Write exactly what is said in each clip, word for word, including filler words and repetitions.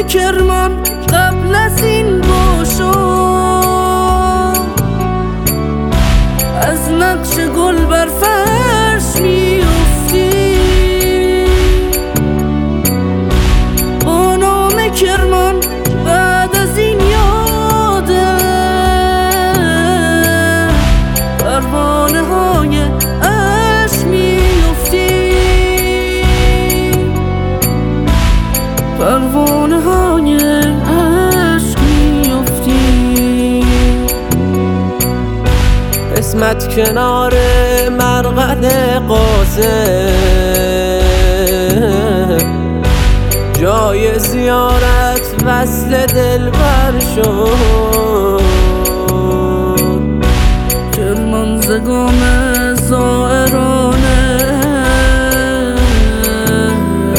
کرمان قبل از این باشو از نقش گل بر فرش میافتی با نام کرمان بعد از این یاده پروانه های عشق میافتی پروانه های عشق میافتی اسمت کنار مرقد قاصد جای زیارت وصل دلبر شد کرمان زگام زائرانه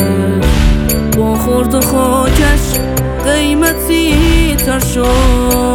با خورد و خاکش قیمتی تر شد